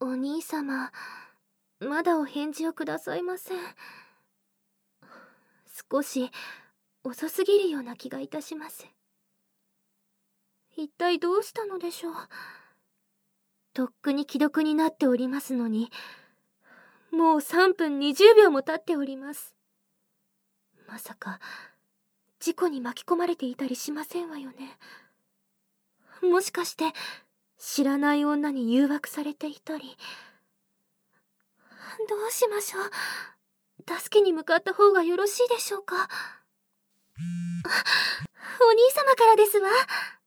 お兄様、まだお返事をくださいません。少し遅すぎるような気がいたします。一体どうしたのでしょう。とっくに既読になっておりますのに、もう3分20秒も経っております。まさか事故に巻き込まれていたりしませんわよね。もしかして知らない女に誘惑されていたり。どうしましょう。助けに向かった方がよろしいでしょうか。お兄様からですわ。